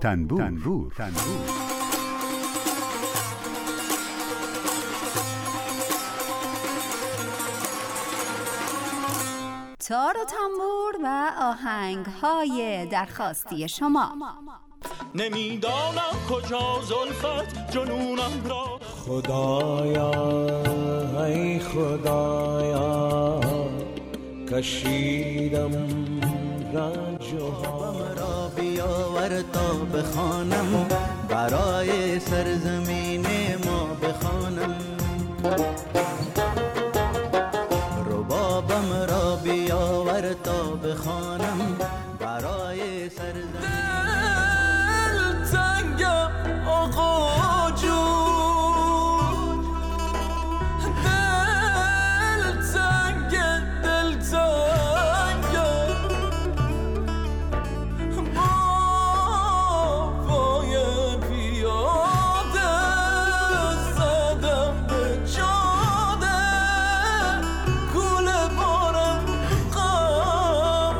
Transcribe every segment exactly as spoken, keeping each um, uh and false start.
تنبور, تنبور. تنبور. تار و تنبور و آهنگ‌های درخواستی شما. نمیدانم کجا زلفت جنونم را، خدایا ای خدایا کشیدم رنج و غم را، بیاور تا بخوانم برای سرزمین ما بخوانم، ربابم را بیاور تا بخوانم برای سرزمین. دل تنگم آقا جون، دل تنگ دل تنگم، با پای پیاده زدم به جاده، کوله بارم غم،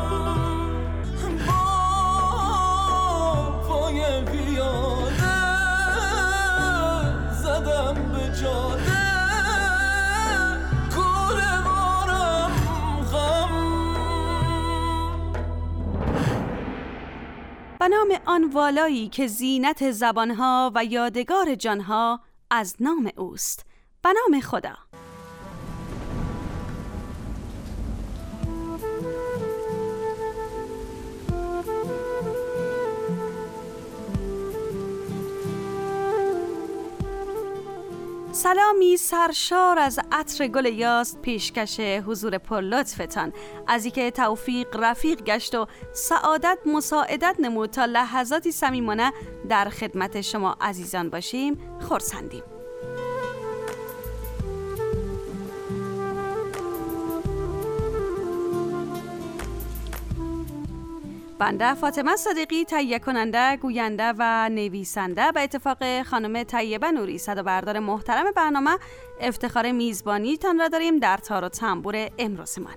با پای پیاده زدم به جاده، کوله بارم غم. به نام آن والایی که زینت زبانها و یادگار جانها از نام اوست، به نام خدا. سلامی سرشار از عطر گل یاس پیشکش حضور پرلطفتان، از اینکه توفیق رفیق گشت و سعادت مساعدت نمود تا لحظاتی صمیمانه در خدمت شما عزیزان باشیم خرسندیم. بنده فاطمه صادقی تهیه کننده، گوینده و نویسنده به اتفاق خانم طیبه نوری صدابردار محترم برنامه افتخار میزبانی تان را داریم در تار و تنبور امروزمان.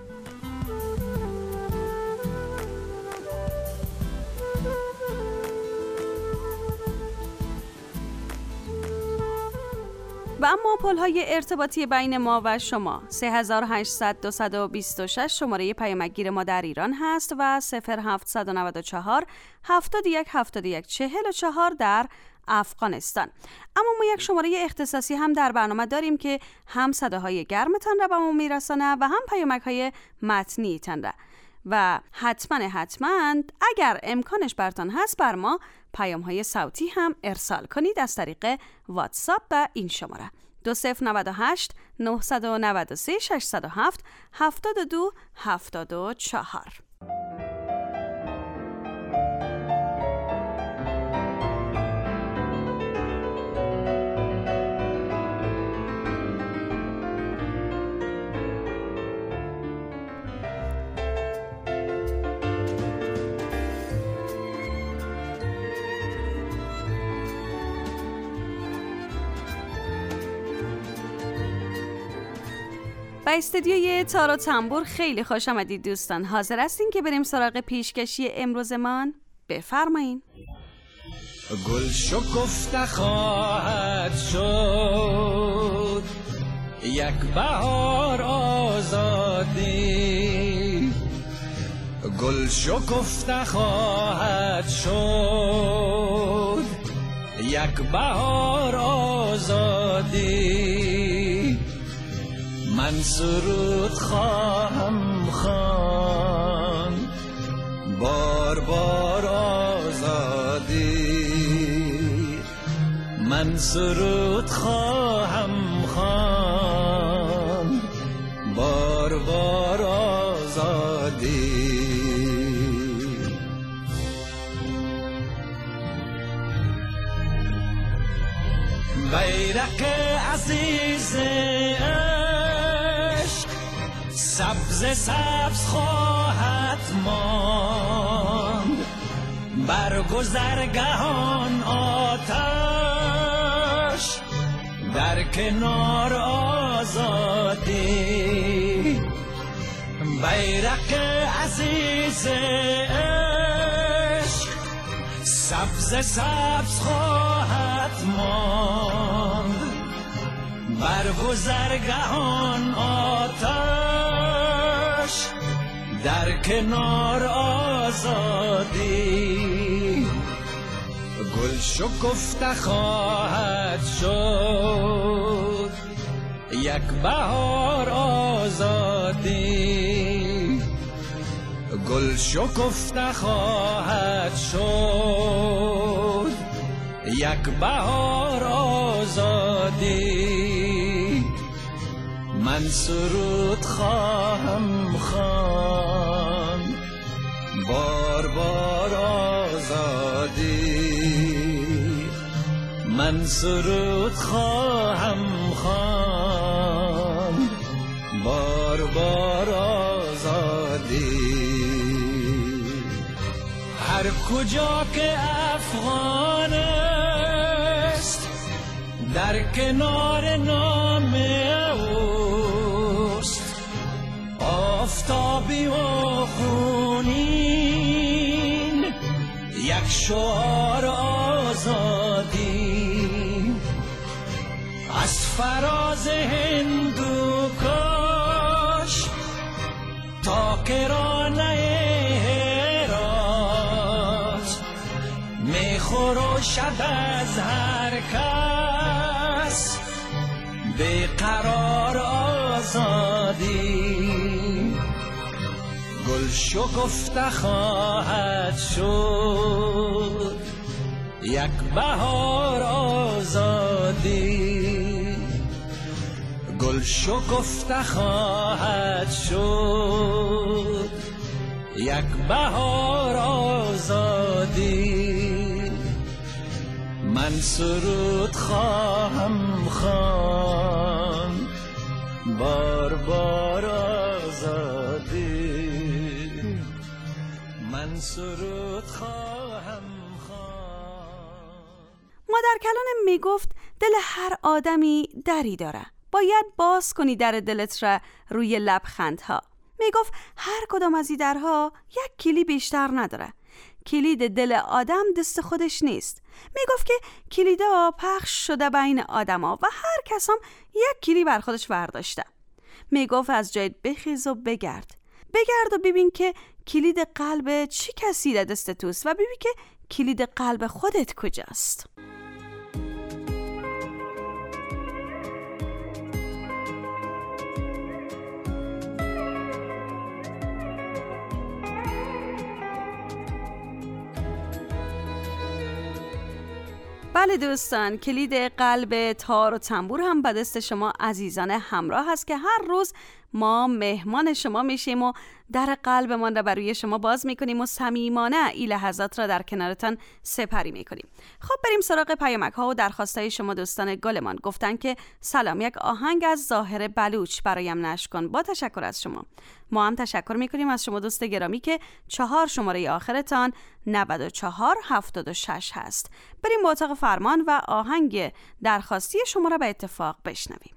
و اما پل‌های ارتباطی بین ما و شما سه هزار و هشتصد دویست و بیست و شش شماره پیامکگیر ما در ایران هست و صفر هفتصد و نود و چهار هفتاد و یک هفتاد و یک چهل و چهار در افغانستان. اما ما یک شماره اختصاصی هم در برنامه داریم که هم صداهای گرمتان را به ما میرسانه و هم پیامک‌های متنی تان را. و حتما حتما اگر امکانش برتان هست بر ما پیام‌های صوتی هم ارسال کنید از طریق واتساپ به این شماره دو صفر نه هشت نه نه سه شش صفر هفت هفتاد و دو هفتاد و چهار. به استودیوی تار و تنبور خیلی خوش آمدید دوستان. حاضر هستین که بریم سراغ پیشکشی امروزمان؟ بفرمایین. گل شکفته خواهد شد یک بهار آزادی، گل شکفته خواهد شد یک بهار آزادی، من سرود خواهم خواند بار بار آزادی، من سرود خواهم خواند بار بار آزادی. بیرق عزیز سبز سبز خواهد ماند، بر گذرگهان آتش در کنار آزادی، بیرق عزیز عشق سبز سبز خواهد ماند بر گذرگهان آتش در کنار آزادی گل شکفته خواهد شد یک بهار آزادی گل شکفته خواهد شد یک بهار آزادی من سرود خواهم خواند بار بار آزادی من سرود خواهم خواند بار بار آزادی هر کجا که افغان است در کنار نام اوست آفتابی و خونین یک شعار آزادی از فراز هندوکش تا کرانه هرات می خروشد از هر کس بیقرار آزادی گل شکفته خواهد شد یک بهار آزادی گل شکفته خواهد شد یک بهار آزادی من سرود خواهم خواند بار بار آزادی من سرود خواهم خواند. مادر کلان می گفت دل هر آدمی دری داره، باید باز کنی در دلت را روی لبخندها. می گفت هر کدام از این درها یک کلی بیشتر نداره. کلید دل آدم دست خودش نیست. می گفت که کلیدا پخش شده بین آدما و هر کس هم یک کلی بر خودش برداشته. می گفت از جایت بخیز و بگرد بگرد و ببین که کلید قلب چی کسی در دست توست و ببین که کلید قلب خودت کجاست. بله دوستان، کلید قلب تار و تنبور هم به دست شما عزیزان همراه هست که هر روز ما مهمان شما میشیم و در قلبمان را برای شما باز میکنیم و صمیمانه این لحظات را در کنارتان سپری میکنیم. خب بریم سراغ پیامک ها و درخواستای شما دوستان گلمان. گفتن که سلام، یک آهنگ از ظاهر بلوچ برایم نشر کن. با تشکر از شما. ما هم تشکر میکنیم از شما دوست گرامی که چهار شماره آخرتان نود و چهار هفتاد و شش هست. بریم با اتاق فرمان و آهنگ درخواستی شما را به اتفاق بشنویم.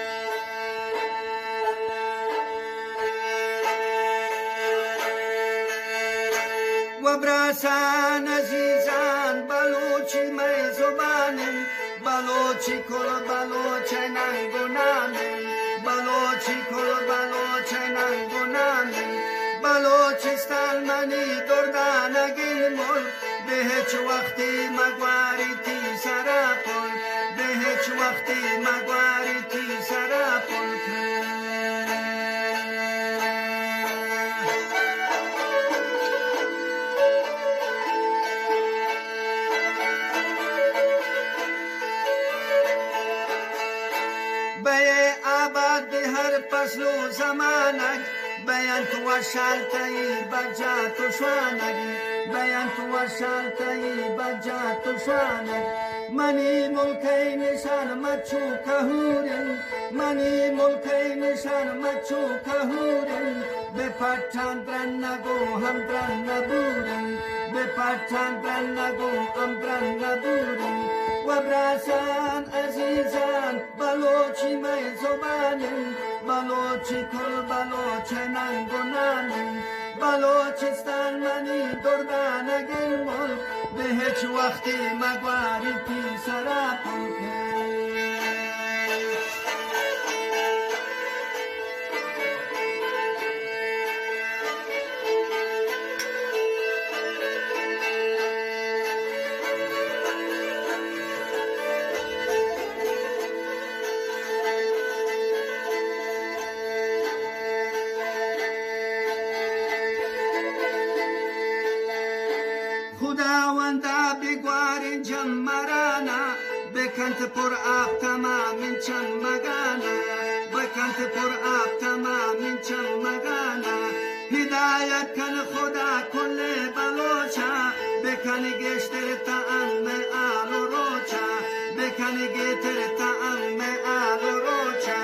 و برسن عزیزان بلوچی می زبانم بلوچی کل بلوچ ننگونم بلوچی کل بلوچ ننگونم بلوچستان منی دردانگی مل به هیچ وقتی مگواری تی سراپل به هیچ وقتی مگواری تی سراپل فصل زمانك بیان تو شالتای بجا تو شوانگی بیان تو شالتای بجا تو شوانگ منی ملکی نشان مچو کهورن منی ملکی نشان مچو کهورن به پتان درن نگو هم درن نبورن به پتان درن نگو هم درن نبورن و براسان عزیزان بلوچی می زبانن بلوچی کل بلوچ ننگونانن بلوچستان منی دردانگین ملک به هیچ وقتی مگواری پیسرا پنکه خداوندا بگوارین جمرانا بکنت پر آب تمام چم مگانا بکنت پر آب تمام چم مگانا هدایت کن خدا کل بلوچا بکن گشتر تعم آل و روچا بکن گشتر تعم آل و روچا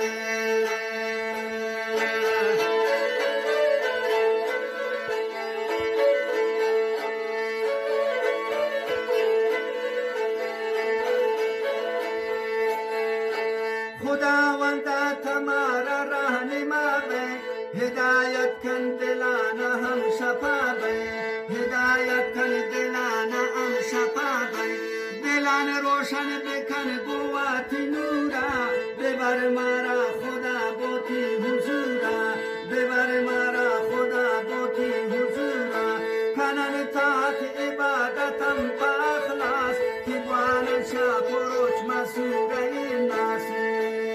خداوندا تمارا رهنما بے ہدایت کن دلانا ہم شفا بے ہدایت کن دلانا ہم شفا بے دلان روشن بکن قوتی نورا ببر مارا خدا بوتی حضورا ببر مارا خدا بوتی حضورا کنن تاک عبادتم با اخلاص کبوان شا پروچ مسوره ناسی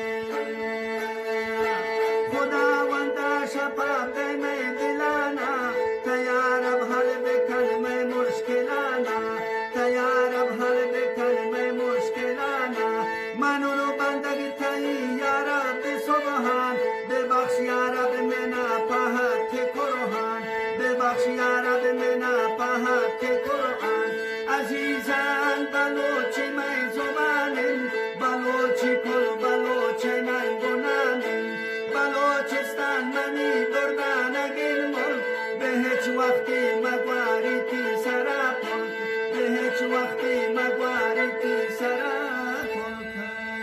شفا میں دلانا تیار اب حل بکن میں مشکلانا تیار اب حل بکن میں مشکلانا منونو بندگ تایی یا رب سبحان ببخش یا رب منا پاہت کے قرآن ببخش یا رب منا پاہت کے قرآن عزیزان بلوچی میں زبانن بلوچی کل بلوچی من گنانن بلوچستان منی دردانگین ملک به هیچ وقتی مگواری تی سرا پلک به هیچ وقتی مگواری تی سرا پلک.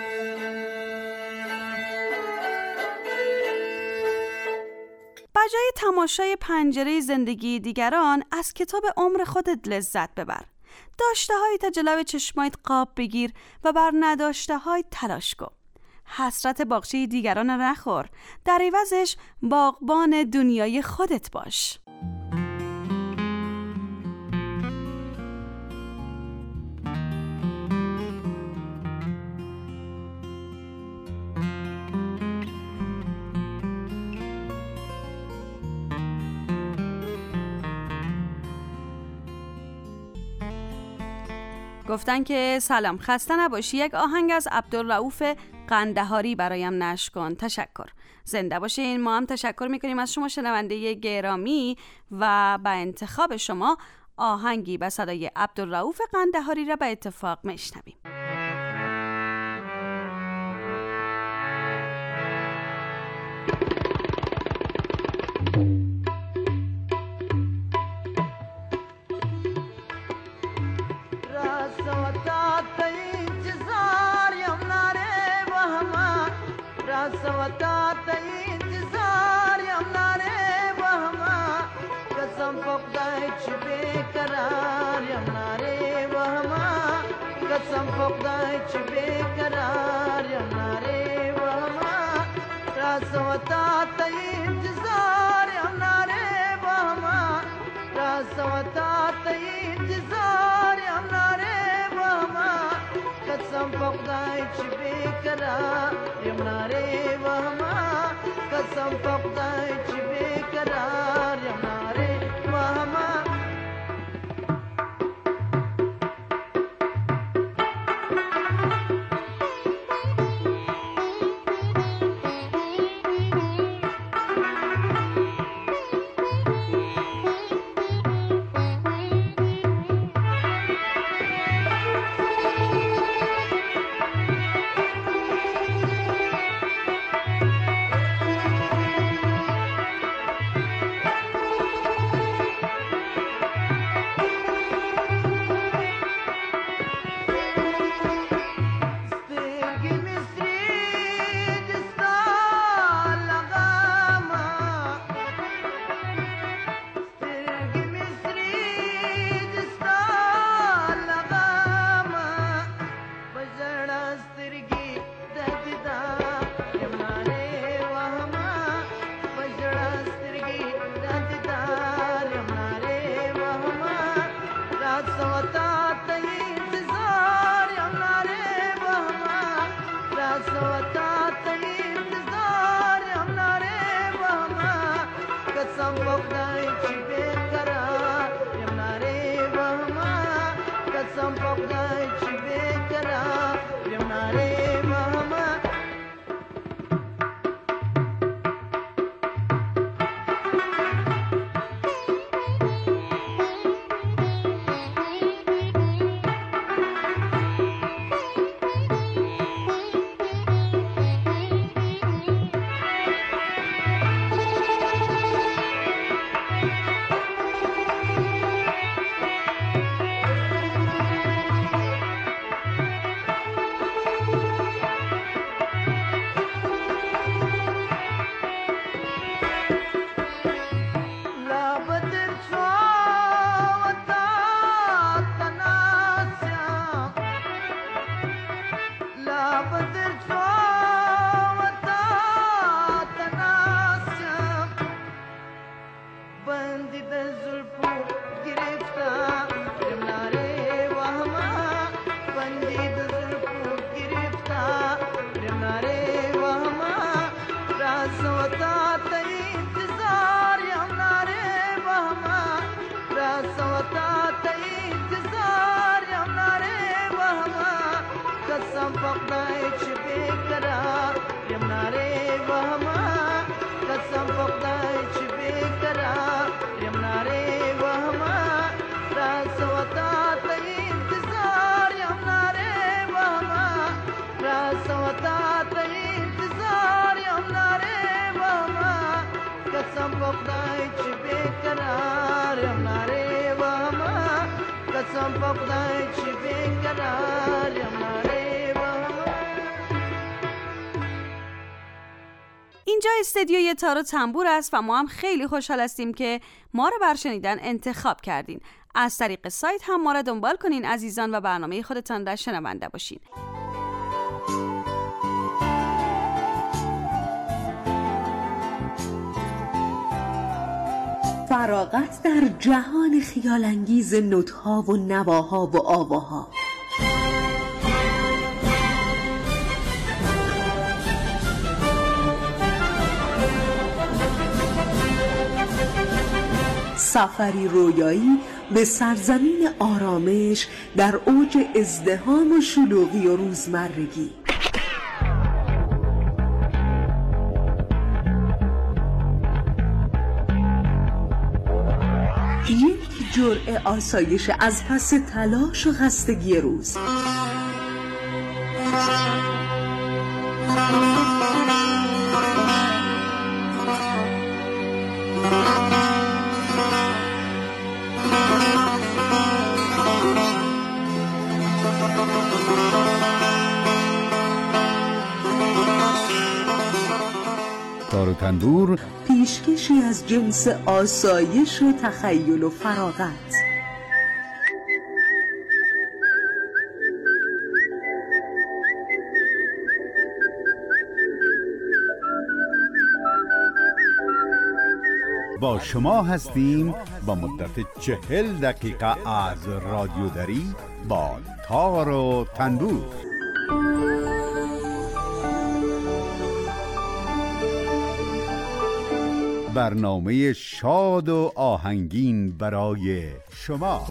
بجای تماشای پنجره زندگی دیگران از کتاب عمر خودت لذت ببر. داشته های تا جلو چشمایت قاب بگیر و بر نداشته های تلاش کن. حسرت باغچه دیگران را نخور، در عوضش باغبان دنیای خودت باش. گفتن که سلام، خسته نباشی، یک آهنگ از عبدالرؤوف قندهاری برایم نشر کن. تشکر. زنده باشین. ما هم تشکر میکنیم از شما شنونده گرامی و با انتخاب شما آهنگی به صدای عبدالرؤوف قندهاری را به اتفاق میشنویم. قسم په خدای چې بېقرار یم نارې وهمه قسم په خدای چې بېقرار یم نارې وهمه اینجا استدیوی تار و تنبور است و ما هم خیلی خوشحال هستیم که ما رو بر شنیدن انتخاب کردین. از طریق سایت هم ما رو دنبال کنین عزیزان و برنامه خودتان را شنونده باشین. فراغت در جهان خیال‌انگیز نطق‌ها و نواها و آواها. سفری رویایی به سرزمین آرامش در اوج ازدحام و شلوغی و روزمرگی. یک جرعه آسایش از پس تلاش و خستگی روز. تار و تنبور پیشکشی از جنس آسایش و تخیل و فراغت. با شما هستیم با مدت چهل دقیقه از رادیو دری با تار و تنبور. برنامه شاد و آهنگین برای شما.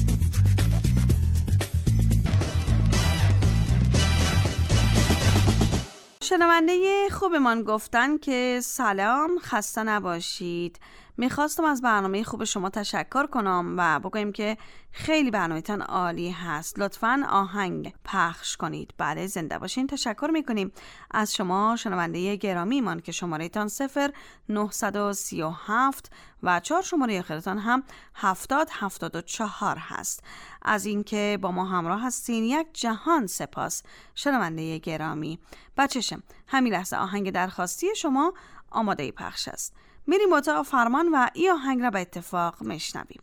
شنونده خوبمان گفتن که سلام، خسته نباشید. میخواستم از برنامه خوب شما تشکر کنم و بگویم که خیلی برنامه‌تان عالی هست. لطفاً آهنگ پخش کنید. بله، زنده باشین. تشکر میکنیم از شما شنونده گرامیمان که شماره تان صفر نه سه هفت و چهار شماره آخرتان هم هفتاد هفتاد و چهار هست. از اینکه با ما همراه هستین یک جهان سپاس شنونده گرامی. بچشم همین لحظه آهنگ درخواستی شما آماده پخش است. میریم اتاق فرمان و این آهنگ را به اتفاق میشنویم.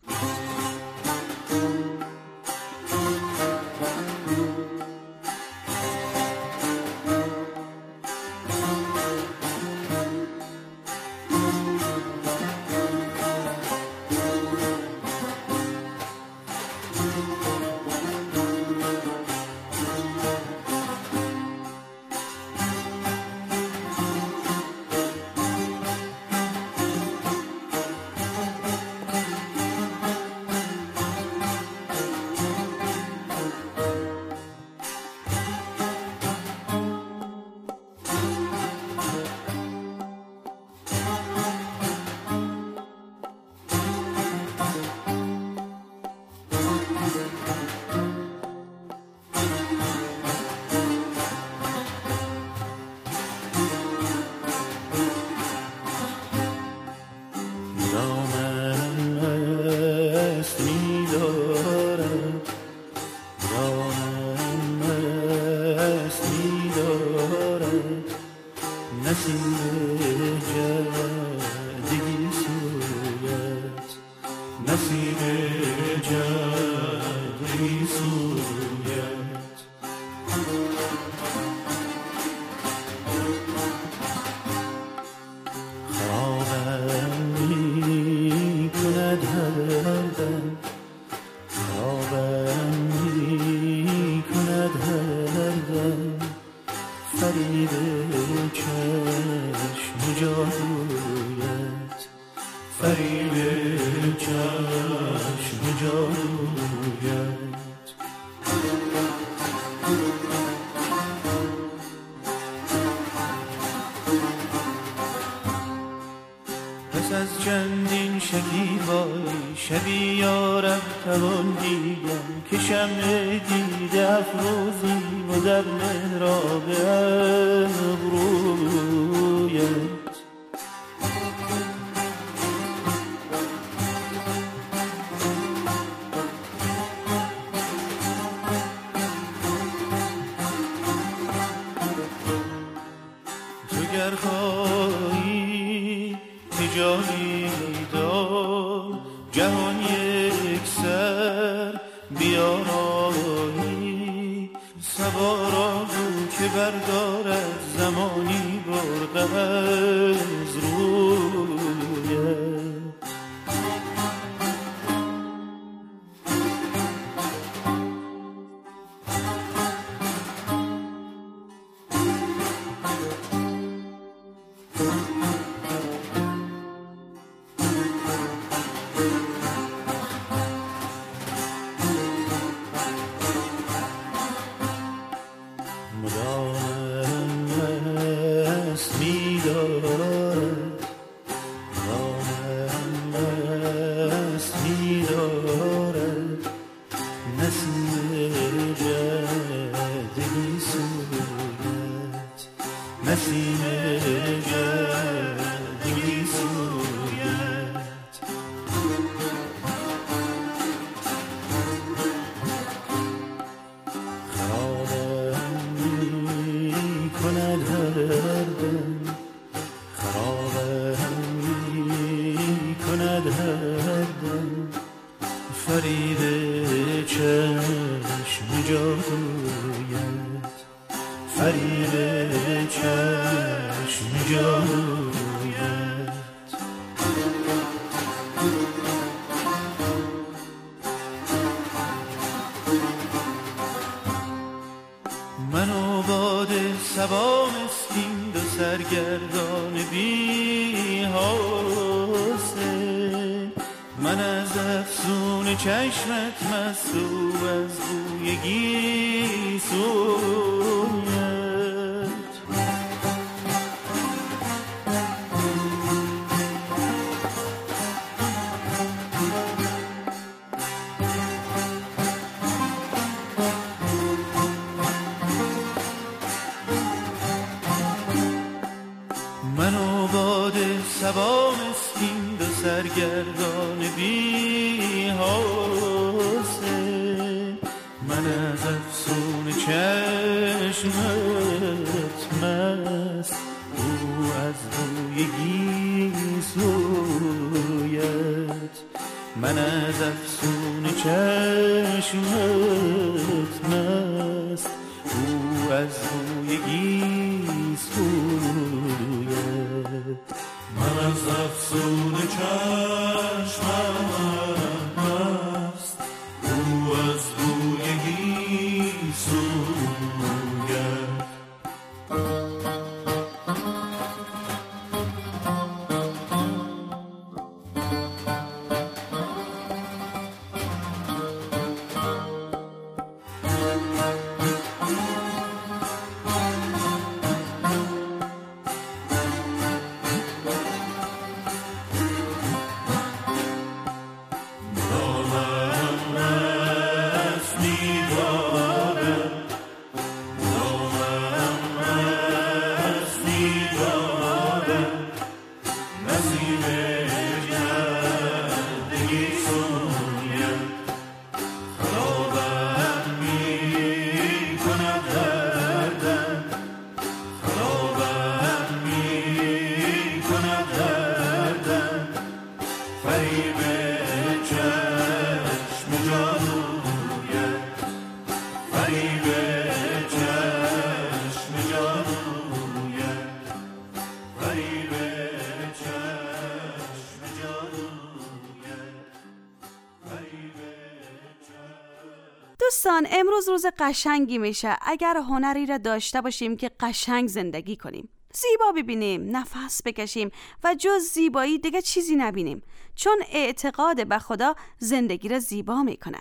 نسیم جدگی سویت، نسیم جدگی سویت. خرابم می کند هر دم، خرابم می کند هر دم، فریب چشم جادویت، فریب چشم جادویت. پس از چندین شکیبایی شبی یارب توان دیدم که شمع دیده افروزیم و در محراب ابرویت. تو گر خواهی تجاری دار جهان یک سر بیارایی، سوارا رو که بردارد زمانی برقه از رویت. دوستان، امروز روز قشنگی میشه اگر هنری را داشته باشیم که قشنگ زندگی کنیم، زیبا ببینیم، نفس بکشیم و جز زیبایی دیگه چیزی نبینیم، چون اعتقاد به خدا زندگی را زیبا میکنه.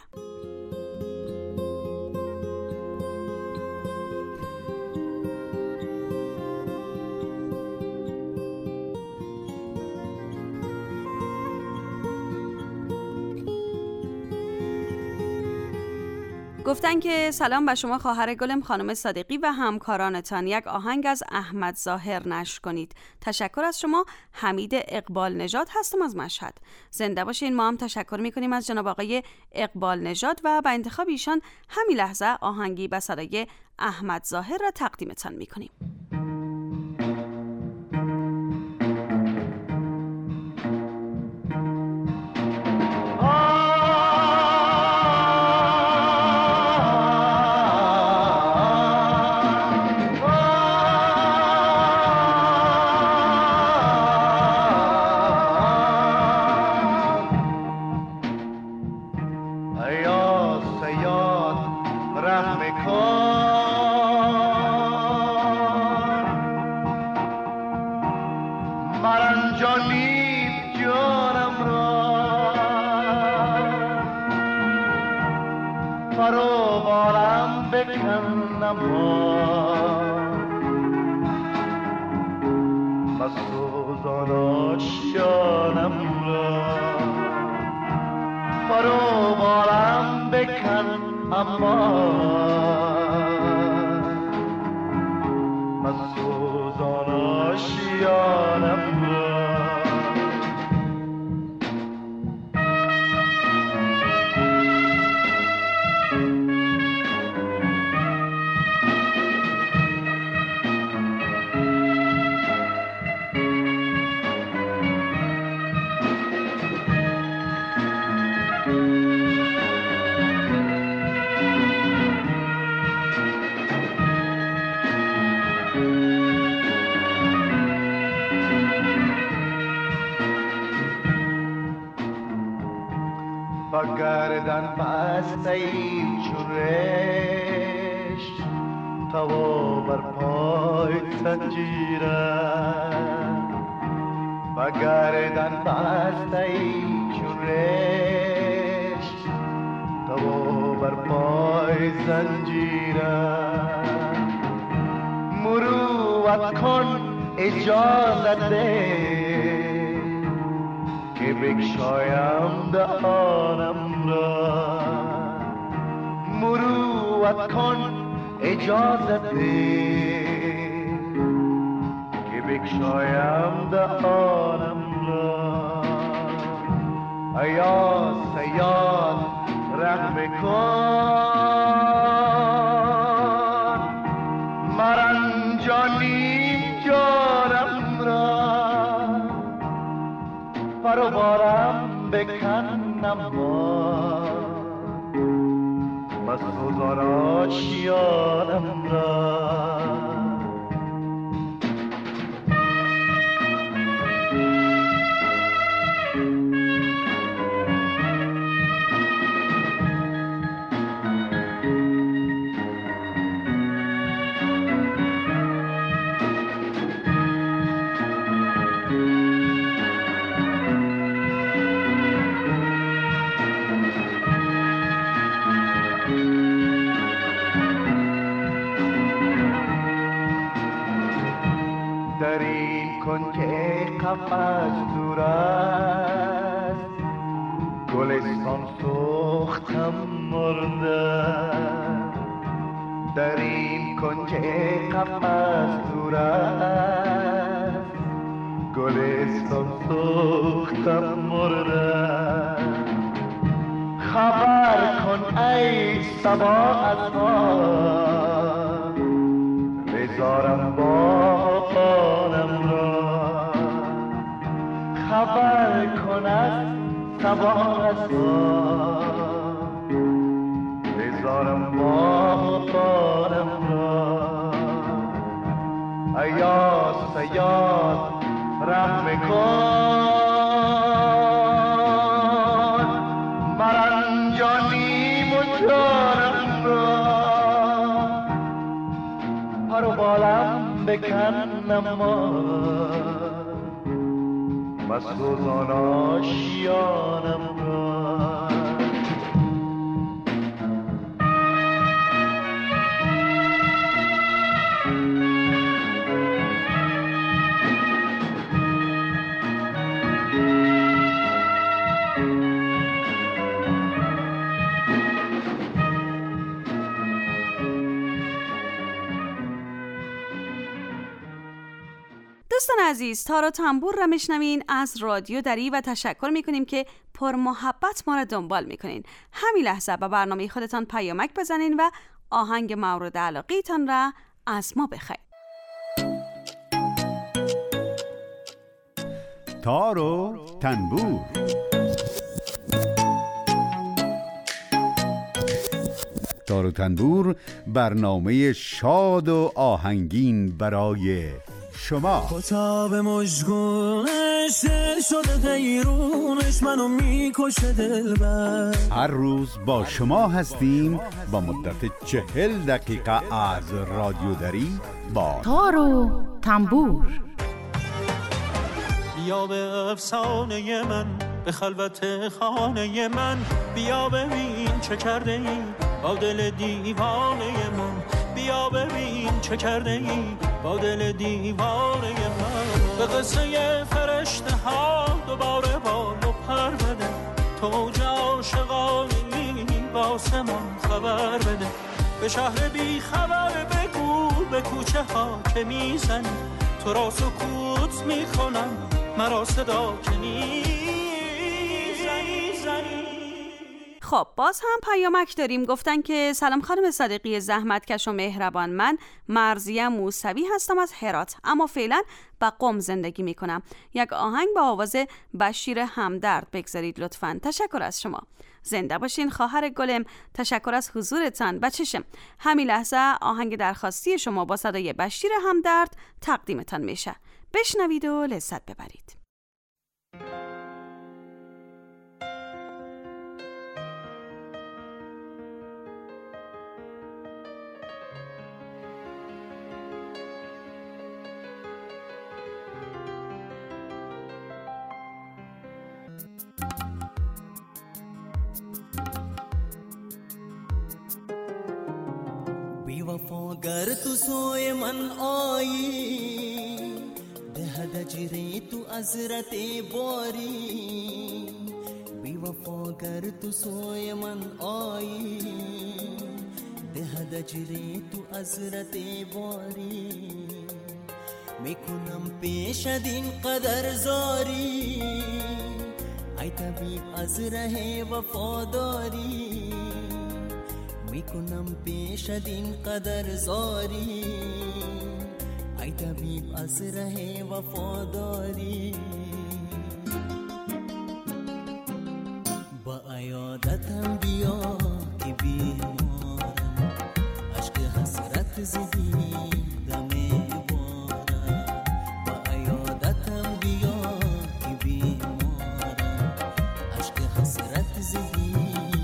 گفتن که سلام به شما خواهر گلم خانم صادقی و همکارانتان، یک آهنگ از احمد ظاهر نشر کنید. تشکر از شما. حمید اقبال نژاد هستم از مشهد. زنده باشین. ما هم تشکر میکنیم از جناب آقای اقبال نژاد و با انتخاب ایشان همین لحظه آهنگی به صدای احمد ظاهر را تقدیمتان میکنیم. گردن بسته ای چورش توا بر پای زنجیره و گردن بسته ای چورش توا بر پای زنجیره مروت کن اجازت ده که بکشایم دهانم را مروت کن اجازت ده که بکشایم دهانم را ایا سیاد رحم کن مرنجانیم جانم را پرو بارم بکنم با بس گذار آشیانم را کن که قفس دور است گلستان سوختم مرده در این کن که قفس دور است گلستان سوختم مرده خبر کن ای صبا از ما بذارم با خانم را خبر کن از صبا از ما بذارم با خانم را ایا سیاد رحم کن مرنجانیم و جانم بکن اما مسوزان آشیانم را. دوستان عزیز، تار و تنبور را میشنوین از رادیو دری و تشکر میکنیم که پر محبت ما را دنبال میکنین. همین لحظه به برنامه خودتان پیامک بزنین و آهنگ مورد علاقه تان را از ما بخواین. تار و تنبور. تار و تنبور برنامه شاد و آهنگین برای شما. کتاب مشگونش دل شده غیرونش منو میکشه دلبر. هر روز با شما هستیم با مدت چهل دقیقه از رادیو دری با تار و تنبور. بیا به افسانه من، به خلوت خانه من، بیا ببین چه کرده ای با دل دیوانه من. بیا ببین چه کرده ای با دل دیوانه من. به قصه فرشته ها دوباره بال و پر بده، توج عاشقانی با آسمان خبر بده. به شهر بی خبر بگو به کوچه ها که میزنی، تو را سکوت میکنم مرا صدا که نیزنی زنی. خب باز هم پیامک داریم. گفتن که سلام خانم صادقی زحمتکش و مهربان، من مرضیه موسوی هستم از هرات، اما فعلا با قم زندگی میکنم. یک آهنگ با آواز بشیر همدرد بگذارید لطفاً. تشکر از شما. زنده باشین خواهر گلم. تشکر از حضورتان. بچشم همین لحظه آهنگ درخواستی شما با صدای بشیر همدرد تقدیمتان میشه. بشنوید و لذت ببرید. गर तू सोए मन आई दहद जिरे तू अजरते बोरी बेवफा गर तू सोए मन आई दहद जिरे तू अजरते बोरी میکنم پیش دین قدر زاری ای طبیب از ره وفاداری میکنم پیش دین قدر زاری ای طبیب از ره وفاداری با عیادتم بیا که بیمارم عشق حسرت زدیدم بارم با عیادتم بیا که بیمارم عشق حسرت زدیدم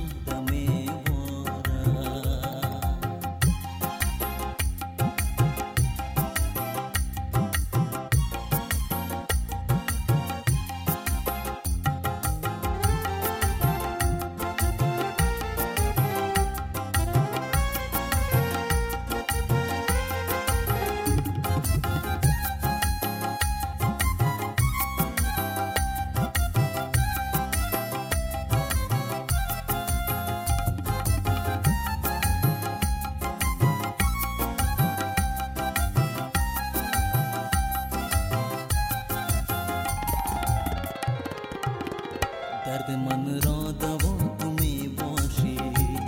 درد من را دوا تو می باشی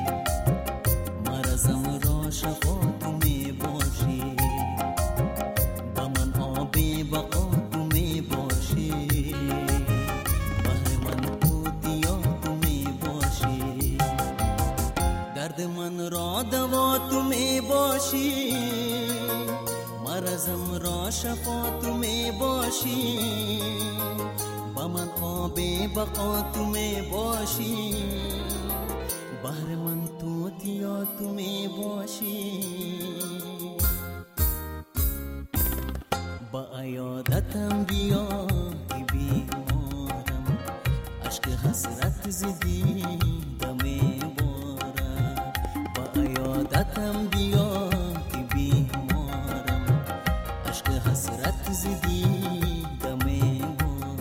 مرزم را شفا تو می باشی با من آب بقا تو می باشی بحر من پودیا تو می باشی درد من را دوا تو می باشی مرزم را شفا تو می باشی با من آب بقا تو می باشی بحر من توتیا تو می باشی با عیادتم بیا ای بیمارم، عشق حسرت زدی دم بارم. با عیادتم بیا ای بیمارم، عشق حسرت زدی دم بارم.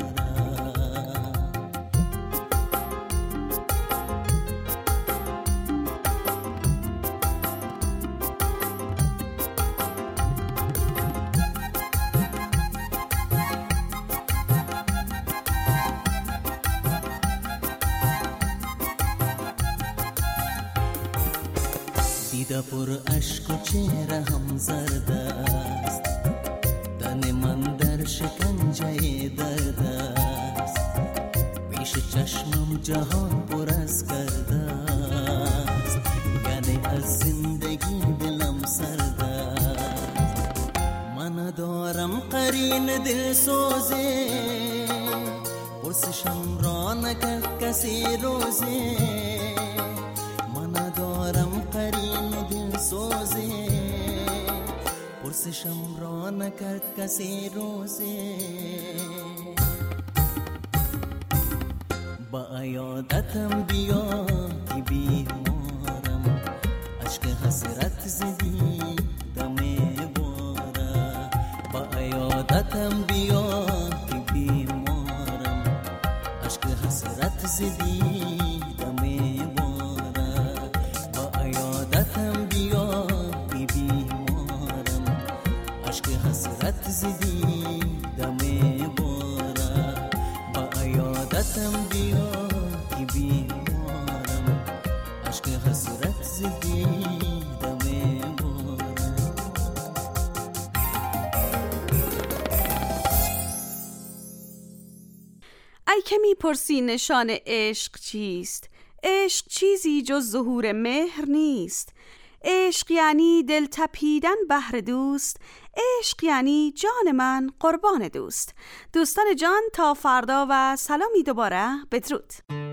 دیده پر عشق و چهره هم زرد است، تن من در شکنجه درد است. پیش چشمم جهان پر از کرده است، یعنی از زندگی دلم سرد است. من دارم قرین دل سوزه، پرسشم را نکرد کسی روزه. من دارم قرین دل سوزه، پرسشم را نکرد کسی روزه. با عیادتم بیا ای بیمارم، عشق حسرت زدی دم بارم. با عیادتم بیا ای بیمارم، عشق حسرت زدی دم بارم. با عیادتم بیا ای بیمارم، عشق حسرت زدی دم بارم. با عیادتم بیا ای بیمارم، عشق حسرت زدی دم بارم. ای که میپرسی نشان عشق چیست؟ عشق چیزی جز ظهور مهر نیست. عشق یعنی دل تپیدن بهر دوست، عشق یعنی جان من قربان دوست. دوستان جان تا فردا و سلامی دوباره، بدرود.